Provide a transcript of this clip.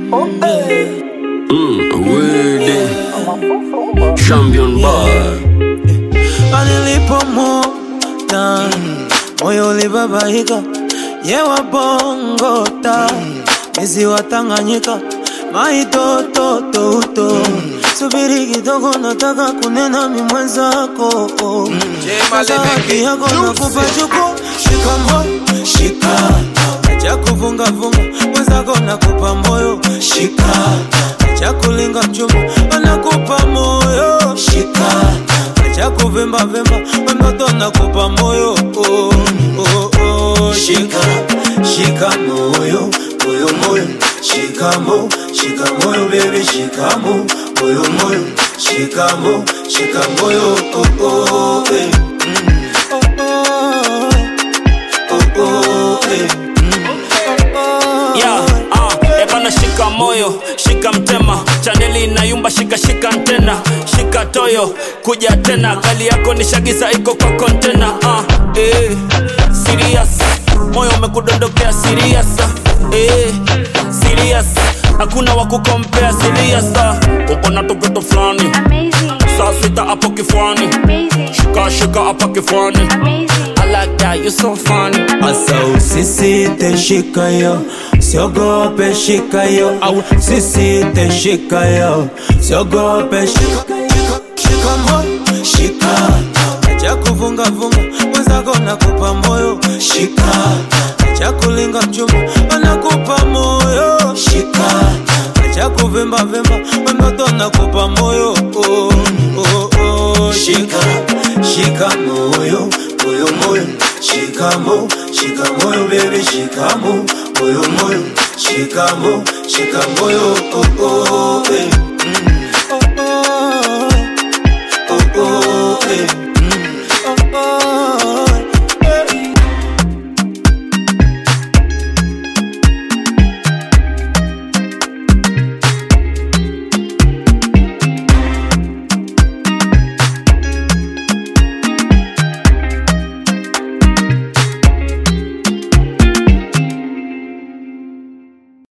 Weird Champion Bar Anilipomwona moyo ulibabaika, yewa bongo ta mizi wa Tanganyika, maitoto subiri kidogo, nataka kunena mi mwenzako. Zawadi yako nakupa chuko, shika moyo, shika acha kuvunga vunga, mwenzako nakupa moyo, shika acha kulinga mchumba, nakupa moyo, shika acha kuvimba vimba, mtoto nakupa moyo, shika shika moyo, moyo moyo, shika moyo baby, shika moyo moyo, shika moyo, hey. Ebana shika moyo, shika mtema, chaneli inayumba, shika antena, shika toyo, kuja tena, kali yako nishagiza iko kwa kontena. Serious, moyo umekudondokea serious, serious, hakuna wakukompea serious. Uko na toketo flani, saa sita hapo kifuani, shika hapa kifuani. I like that, you so funny. Asa usisite shika yo, siogope shika yo. Au usisite shika yo, siogope shika moyo, shika acha kuvunga vunga, mwenzako nakupa moyo, shika acha kulinga mchumba, nakupa moyo, shika acha kuvimba vimba, mtoto nakupa moyo, shika moyo, moyo moyo, shika moyo baby, shika moyo moyo, shika moyo, hey. Hey.